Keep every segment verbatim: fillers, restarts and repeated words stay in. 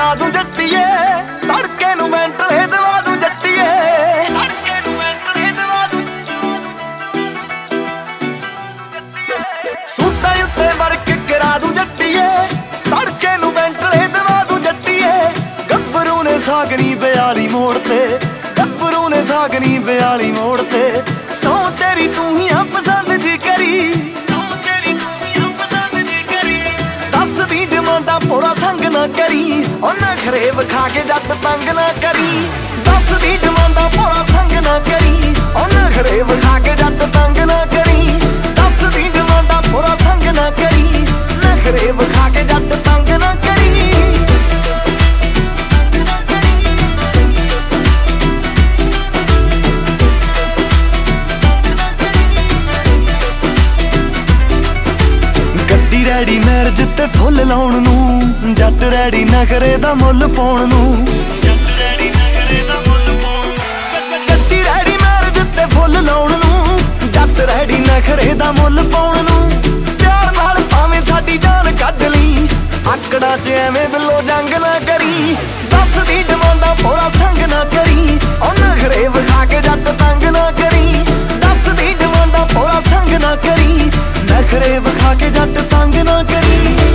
ਕਰਾ ਦੂੰ ਜੱਟੀਏ, ਤੜਕੇ ਨੂੰ ਮੈਂਟਲੇ ਦਵਾ ਦੂੰ ਜੱਟੀਏ, ਤੜਕੇ ਨੂੰ ਮੈਂਟਲੇ ਦਵਾ ਦੂੰ ਸੂਟਾਂ ਉੱਤੇ ਵਰਕ ਕਰਾ ਦੂੰ ਜੱਟੀਏ, ਤੜਕੇ ਨੂੰ ਮੈਂਟਲੇ ਦਵਾ ਦੂੰ ਜੱਟੀਏ। ਗੱਭਰੂ ਨੇ ਸਾਗਰੀ ਬਿਆਲੀ ਮੋੜ ਤੇ, ਗੱਭਰੂ ਨੇ ਸਾਗਰੀ ਬਿਆਲੀ ਮੋੜ ਤੇ, ਸੌ ਤੇਰੀ ਤੂੰ ਹੀ ਆ ਪਸੰਦ ਜੀ ਕਰੀ, ਸੌ ਤੇਰੀ ਤੂੰ ਹੀ ਆ ਪਸੰਦ ਜੀ ਕਰੀ। ਦੱਸਦੀ ਡਿਮਾਂਡਾਂ ਪੂਰਾ ਸੰਗ ਨਾ ਕਰੀ, ਉਹ ਨਖਰੇ ਵਿਖਾ ਕੇ ਜੱਟ ਤੰਗ ਨਾ ਕਰੀ। ਦੱਸਦੀ ਡਿਮਾਂਡਾਂ ਪੂਰਾ ਸੰਗ ਨਾ ਕਰੀ, ਉਹ ਨਖਰੇ ਵਿਖਾ ਕੇ ਜੱਟ ਤੰਗ ਨਾ ਕਰੀ। ਦੱਸਦੀ ਡਿਮਾਂਡਾਂ ਪੂਰਾ ਸੰਗ ਨਾ ਕਰੀ, ਨਖਰੇ ਵਿਖਾ ਕੇ ਜੱਟ ਤੰਗ ਨਾ ਕਰੀ। ਗੱਡੀ ਰੈਡੀ ਮੈਰਿਜ ਤੇ ਫੁੱਲ ਲਾਉਣ ਨੂੰ, ਜੱਟ ਰੈਡੀ ਨਖਰੇ ਦਾ ਮੁੱਲ ਪਾਉਣ ਨੂੰ, ਜੱਟ ਰੈਡੀ ਨਖਰੇ ਦਾ ਮੁੱਲ ਪਾਉਣ ਨੂੰ। ਗੱਡੀ ਰੈਡੀ ਮੈਰਿਜ ਤੇ ਫੁੱਲ ਲਾਉਣ ਨੂੰ, ਜੱਟ ਰੈਡੀ ਨਖਰੇ ਦਾ ਮੁੱਲ ਪਾਉਣ ਨੂੰ। ਪਿਆਰ ਨਾਲ ਭਾਵੇਂ ਸਾਡੀ ਜਾਨ ਕੱਢ ਲਈ, ਆਕੜਾਂ 'ਚ ਐਵੇਂ ਬਿੱਲੋ ਜੰਗ ਨਾ ਕਰੀ। ਦੱਸਦੀ ਡਿਮਾਂਡਾਂ ਪੂਰਾ ਸੰਗ ਨਾ ਕਰੀ, ਉਹ ਨਖਰੇ ਵਿਖਾ ਕੇ ਜੱਟ ਤੰਗ ਨਾ ਕਰੀ। ਦੱਸਦੀ ਡਿਮਾਂਡਾਂ ਪੂਰਾ ਸੰਗ ਨਾ ਕਰੀ, ਨਖਰੇ ਵਿਖਾ ਕੇ ਜੱਟ ਤੰਗ ਨਾ ਕਰੀ।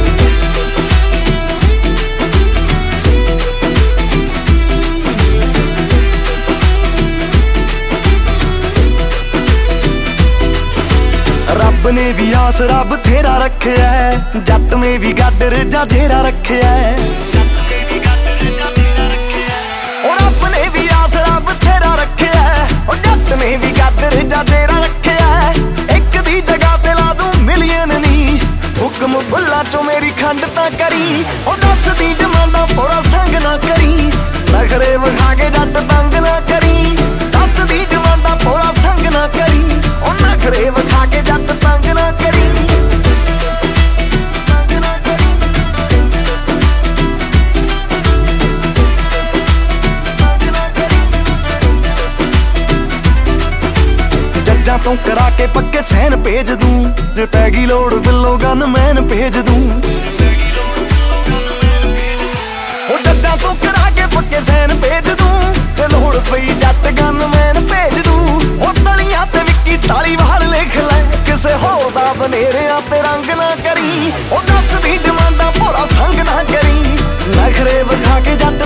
ਰੱਬ ਨੇ ਵੀ ਆਸਰਾ ਬਥੇਰਾ ਰੱਖਿਆ, ਜੱਟ ਨੇ ਵੀ ਗਾਡਰ ਜਾਂ ਢੇਰਾ ਰੱਖਿਆ, ਜੱਟ ਨੇ ਵੀ ਗਾਡਰ ਜਾਂ ਢੇਰਾ ਰੱਖਿਆ। ਉਹ ਰੱਬ ਨੇ ਵੀ ਆਸਰਾ ਬਥੇਰਾ ਰੱਖਿਆ, ਉਹ ਜੱਟ ਨੇ ਵੀ ਗਾਡਰ ਜਾਂ ਢੇਰਾ ਰੱਖਿਆ। ਇੱਕ ਦੀ ਜਗ੍ਹਾ ਤੇ ਲਾ ਦੂੰ ਮਿਲੀਅਨ ਨੀ, ਹੁਕਮ ਬੁੱਲਾ ਚੋਂ ਮੇਰੀ ਖੰਡ ਤਾਂ ਕਰੀ। ਉਹ ਦੱਸਦੀ ਡਿਮਾਂਡਾਂ ਪੂਰਾ ਸੰਗ ਨਾ ਕਰੀ, ਨਖਰੇ ਵਿਖਾ ਕੇ ਜੱਟ ਤੰਗ ਨਾ ਕਰੀ। ਦੱਸਦੀ ਡਿਮਾਂਡਾਂ ਪੂਰਾ ਸੰਗ ਨਾ ਕਰੀ, ਉਹ ਨਖਰੇ ਵਿਖਾ ਕੇ ਜੱਟ ਤੰਗ ਨਾ ਕਰੀ। ਤੰਗ ਨਾ ਕਰੀ, ਤੰਗ ਨਾ ਕਰੀ। ਜੱਜਾਂ ਤੋਂ ਕਰਾ ਕੇ ਪੱਕੇ ਸੈਨ ਭੇਜ ਦੂੰ, ਜੇ ਪੈ ਗਈ ਲੋੜ ਬਿੱਲੋ ਗਨ ਮੈਨ ਭੇਜ ਦੂੰ। ਉਹ ਜੱਜਾਂ ਤੋਂ ਕਰਾ ਕੇ ਪੱਕੇ ਸੈਨ ਭੇਜ ਦੂੰ, ਜੇ ਲੋੜ ਪਈ ਜੱਟ ਗਨ ਮੈਨ ਭੇਜ ਦੂੰ। ਉਹ ਤਲੀਆਂ ਤੇ ਵਿੱਕੀ ਧਾਲੀਵਾਲ ਲਿਖ ਲੈ, ਕਿਸੇ ਹੋਰ ਦਾ ਬਨੇਰਿਆਂ ਤੇ ਰੰਗ ਨਾ ਕਰੀ। ਉਹ ਦੱਸਦੀ ਡਿਮਾਂਡਾਂ ਪੂਰਾ ਸੰਗ ਨਾ ਕਰੀ, ਨਖਰੇ ਵਿਖਾ ਕੇ ਜੱਟ